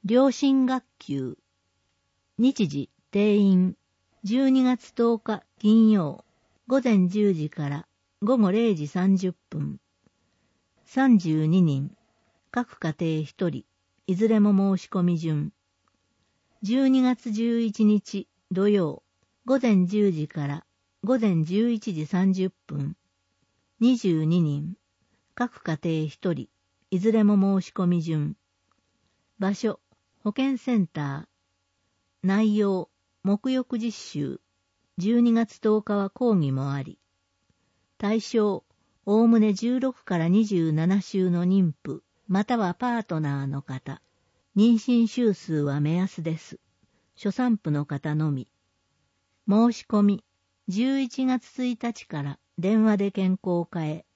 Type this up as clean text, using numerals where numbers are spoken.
良心学級。日時定員。12月10日金曜。午前10時から午後0時30分。32人。各家庭1人。いずれも申し込み順。12月11日土曜。午前10時から午前11時30分。22人。各家庭1人。いずれも申し込み順。場所。保健センター。内容。沐浴実習。12月10日は講義もあり。対象。おおむね16から27週の妊婦、またはパートナーの方。妊娠週数は目安です。初産婦の方のみ。申し込み。11月1日から電話で健康課へ。